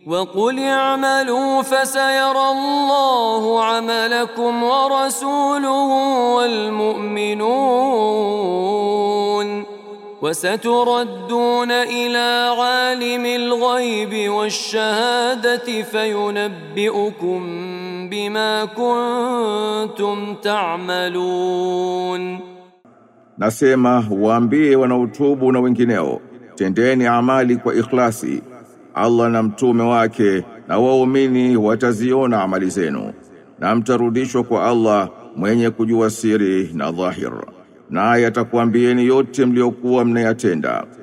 وقل اعملوا فسيرى الله عملكم ورسوله والمؤمنون وستردون إلى عالم الغيب والشهادة فينبئكم بما كنتم تعملون. Nasema waambie wanaotubu na wengineo, tendeni amali kwa ikhlasi. Allah na mtume wake na waumini wataziona amali zenu, na mtarudishwa kwa Allah mwenye kujua siri na dhahir, naye atakuambieni yote mliokuwa mnayatenda.